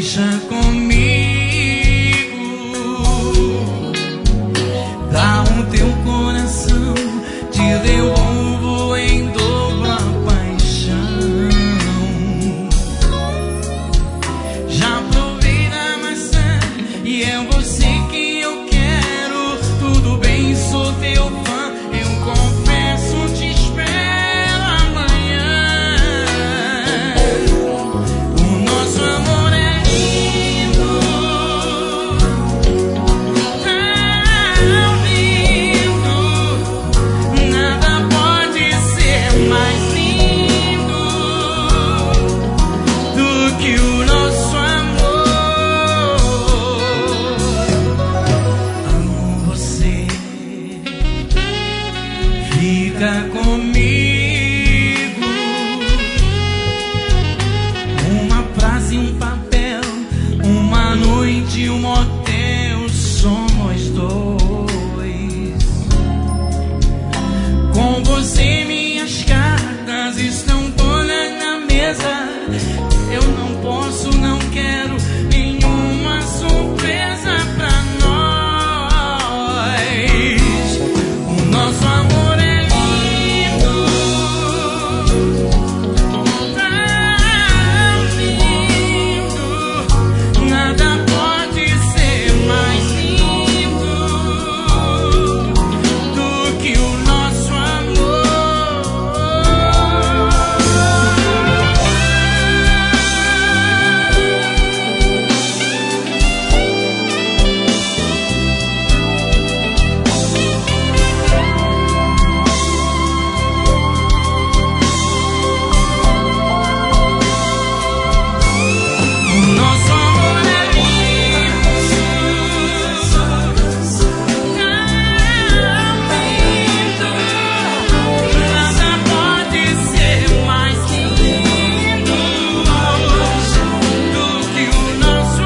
Deixa comigo, dá o teu coração, te devolvo em dobra paixão. Já provei da maçã e é você que eu quero. Tudo bem, sou teu fã, eu confesso, te espero amanhã. O nosso amor é lindo, tão lindo, nada pode ser mais lindo do que o nosso amor. Amo você, fica comigo. Uma frase, um papel, uma noite, um motel, somos dois. Com você minhas cartas estão todas na mesa. Eu não posso, não quero nenhuma surpresa pra nós. O nosso amor é lindo, tão lindo, nada pode ser mais lindo do que o nosso amor. O nosso amor é lindo, nada pode ser mais lindo do que o nosso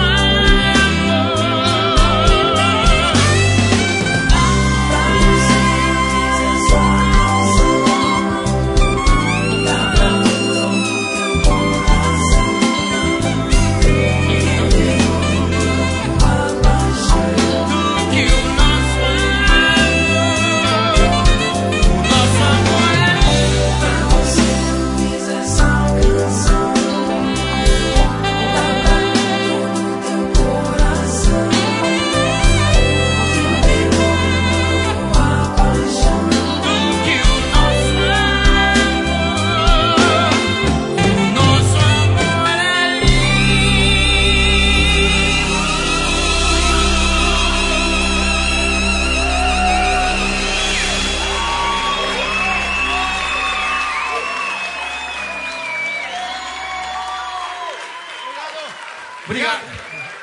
Obrigado.